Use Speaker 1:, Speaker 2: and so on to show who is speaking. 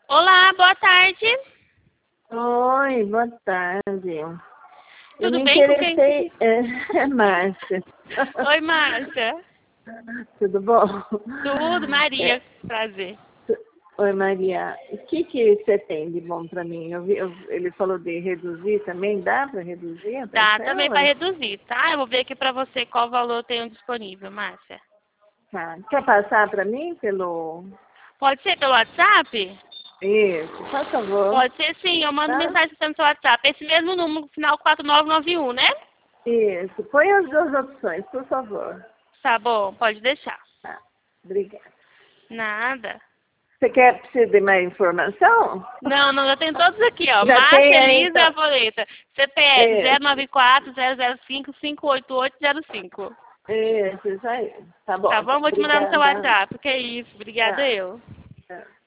Speaker 1: Olá, boa tarde.
Speaker 2: Oi, boa tarde. Eu
Speaker 1: Tudo
Speaker 2: me
Speaker 1: bem com quem?
Speaker 2: interessei. É Márcia.
Speaker 1: Oi, Márcia.
Speaker 2: Tudo bom?
Speaker 1: Tudo,
Speaker 2: É,
Speaker 1: Maria. Prazer.
Speaker 2: oi, Maria. O que você tem de bom para mim? Ele falou de reduzir também. Dá para reduzir a
Speaker 1: Dá também para
Speaker 2: parcela?
Speaker 1: reduzir, tá? Eu vou ver aqui para você qual valor eu tenho disponível, Márcia.
Speaker 2: Tá. Quer passar para mim pelo.
Speaker 1: Pode ser pelo WhatsApp?
Speaker 2: Isso, por favor.
Speaker 1: Pode ser sim, eu mando
Speaker 2: Tá?
Speaker 1: mensagem no seu WhatsApp. Esse mesmo número, final 4991, né?
Speaker 2: Isso. Põe as duas opções, por favor.
Speaker 1: Tá bom, pode deixar.
Speaker 2: Tá. Obrigada.
Speaker 1: Nada.
Speaker 2: Precisa de mais informação?
Speaker 1: Não, não, eu tenho todos aqui, ó.
Speaker 2: Já tem
Speaker 1: Márcia
Speaker 2: aí,
Speaker 1: Elisa
Speaker 2: então.
Speaker 1: Arboleta. CPF
Speaker 2: É.
Speaker 1: 094-005-58805.
Speaker 2: Isso aí. Tá bom,
Speaker 1: Tá
Speaker 2: então.
Speaker 1: bom? Vou te mandar no seu
Speaker 2: Obrigada.
Speaker 1: WhatsApp. Que isso, obrigada
Speaker 2: Tá.
Speaker 1: eu.
Speaker 2: Tá.